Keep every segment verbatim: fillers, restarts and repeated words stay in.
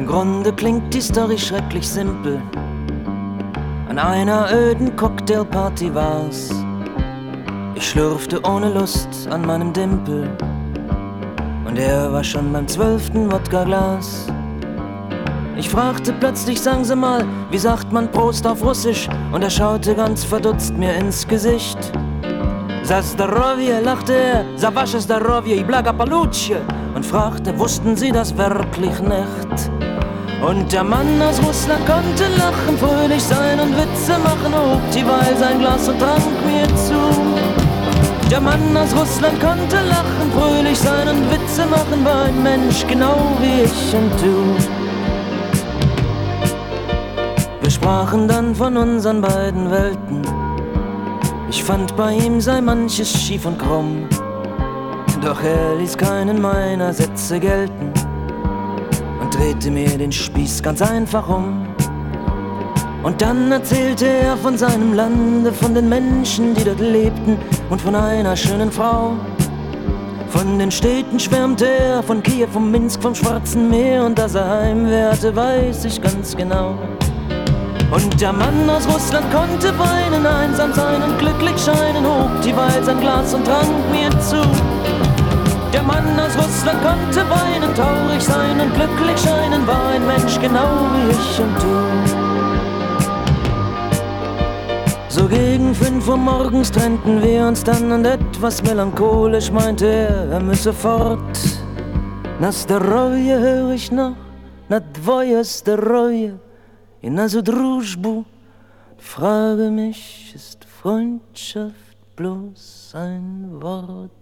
Grunde klingt die Story schrecklich simpel. An einer öden Cocktailparty war's. Ich schlürfte ohne Lust an meinem Dimpel und er war schon beim zwölften Wodka-Glas. Ich fragte plötzlich, sagen Sie mal, wie sagt man Prost auf Russisch? Und er schaute ganz verdutzt mir ins Gesicht. Za Zdarovje, lachte er, za vaše Zdarovje i blaga paluche, und fragte, wussten Sie das wirklich nicht? Und der Mann aus Russland konnte lachen, fröhlich sein und Witze machen, hob dieweil sein Glas und trank mir zu. Der Mann aus Russland konnte lachen, fröhlich sein und Witze machen, war ein Mensch genau wie ich und du. Wir sprachen dann von unseren beiden Welten. Ich fand, bei ihm sei manches schief und krumm, doch er ließ keinen meiner Sätze gelten und drehte mir den Spieß ganz einfach um. Und dann erzählte er von seinem Lande, von den Menschen, die dort lebten, und von einer schönen Frau. Von den Städten schwärmte er, von Kiew, von Minsk, vom Schwarzen Meer, und dass er Heimweh hatte, weiß ich ganz genau. Und der Mann aus Russland konnte weinen, einsam sein und glücklich scheinen, hob dieweil sein Glas und trank mir zu. Der Mann aus Russland konnte weinen, traurig sein und glücklich scheinen, war ein Mensch genau wie ich und du. So gegen fünf Uhr morgens trennten wir uns dann, und etwas melancholisch meinte er, er müsse fort. Na Zdarovje hör ich noch, na dwoje Zdarovje, in našu družbu. Frage mich, ist Freundschaft bloß ein Wort?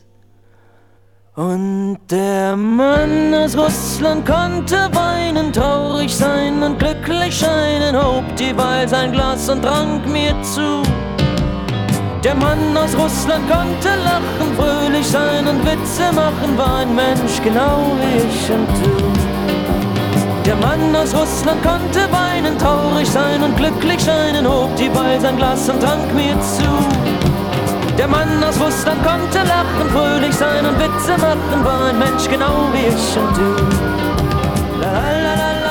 Und der Mann aus Russland konnte weinen, traurig sein und glücklich scheinen, hob dieweil sein Glas und trank mir zu. Der Mann aus Russland konnte lachen, fröhlich sein und Witze machen, war ein Mensch genau wie ich und du. Der Mann aus Russland konnte weinen, traurig sein und glücklich scheinen, hob dieweil sein Glas und trank mir zu. Der Mann aus Russland konnte lachen, fröhlich sein und Witze machen, war ein Mensch genau wie ich und du. La la la la.